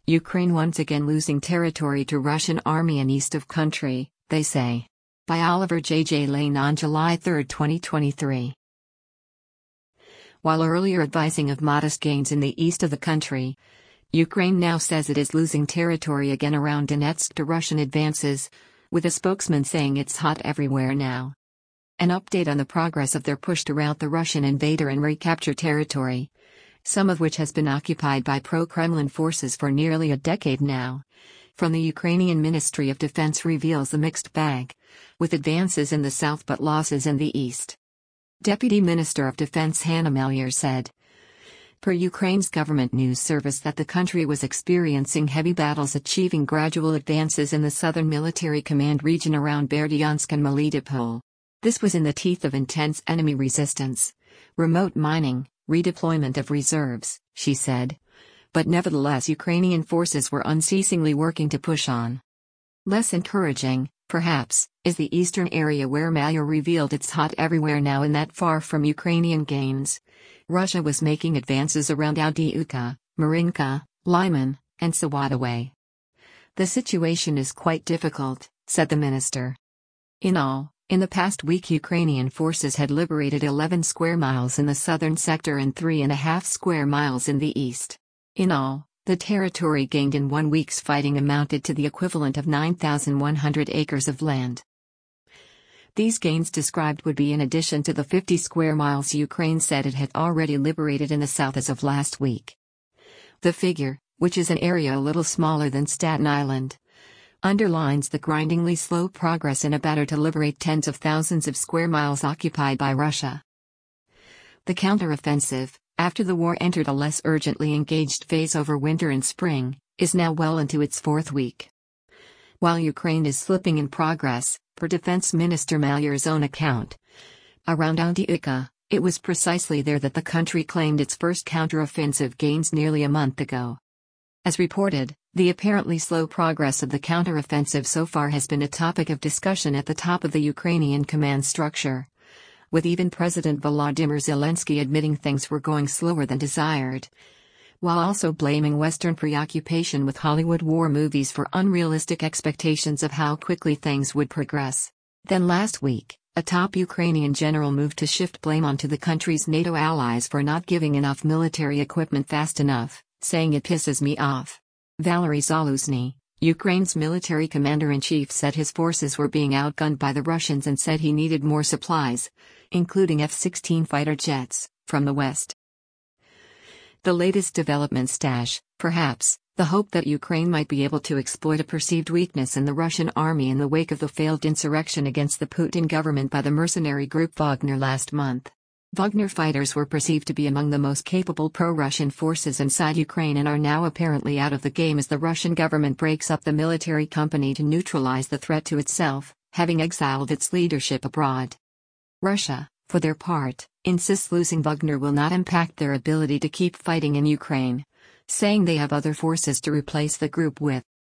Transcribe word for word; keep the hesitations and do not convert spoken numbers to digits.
Ukraine once again losing territory to Russian army in east of country, they say. By Oliver J. J. Lane on July third, twenty twenty-three. While earlier advising of modest gains in the east of the country, Ukraine now says it is losing territory again around Donetsk to Russian advances, with a spokesman saying it's hot everywhere now. An update on the progress of their push to rout the Russian invader and recapture territory, some of which has been occupied by pro-Kremlin forces for nearly a decade now, from the Ukrainian Ministry of Defense reveals a mixed bag, with advances in the south but losses in the east. Deputy Minister of Defense Hanna Maliar said, per Ukraine's government news service, that the country was experiencing heavy battles achieving gradual advances in the southern military command region around Berdyansk and Melitopol. This was in the teeth of intense enemy resistance, remote mining, redeployment of reserves, she said. But nevertheless Ukrainian forces were unceasingly working to push on. Less encouraging, perhaps, is the eastern area where Maliar revealed it's hot everywhere now, and that far from Ukrainian gains, Russia was making advances around Avdiivka, Marinka, Lyman, and Sawatovay. The situation is quite difficult, said the minister. In all, in the past week Ukrainian forces had liberated eleven square miles in the southern sector and three and a half square miles in the east. In all, the territory gained in one week's fighting amounted to the equivalent of nine thousand one hundred acres of land. These gains described would be in addition to the fifty square miles Ukraine said it had already liberated in the south as of last week. The figure, which is an area a little smaller than Staten Island, underlines the grindingly slow progress in a battle to liberate tens of thousands of square miles occupied by Russia. The counteroffensive, after the war entered a less urgently engaged phase over winter and spring, is now well into its fourth week. While Ukraine is slipping in progress, per Defense Minister Maliar's own account, around Avdiivka, it was precisely there that the country claimed its first counteroffensive gains nearly a month ago. As reported, the apparently slow progress of the counteroffensive so far has been a topic of discussion at the top of the Ukrainian command structure, with even President Volodymyr Zelensky admitting things were going slower than desired, while also blaming Western preoccupation with Hollywood war movies for unrealistic expectations of how quickly things would progress. Then last week, a top Ukrainian general moved to shift blame onto the country's NATO allies for not giving enough military equipment fast enough, saying it pisses me off. Valery Zaluzhny, Ukraine's military commander-in-chief, said his forces were being outgunned by the Russians and said he needed more supplies, including F sixteen fighter jets, from the West. The latest development stash, perhaps, the hope that Ukraine might be able to exploit a perceived weakness in the Russian army in the wake of the failed insurrection against the Putin government by the mercenary group Wagner last month. Wagner fighters were perceived to be among the most capable pro-Russian forces inside Ukraine and are now apparently out of the game as the Russian government breaks up the military company to neutralize the threat to itself, having exiled its leadership abroad. Russia, for their part, insists losing Wagner will not impact their ability to keep fighting in Ukraine, saying they have other forces to replace the group with.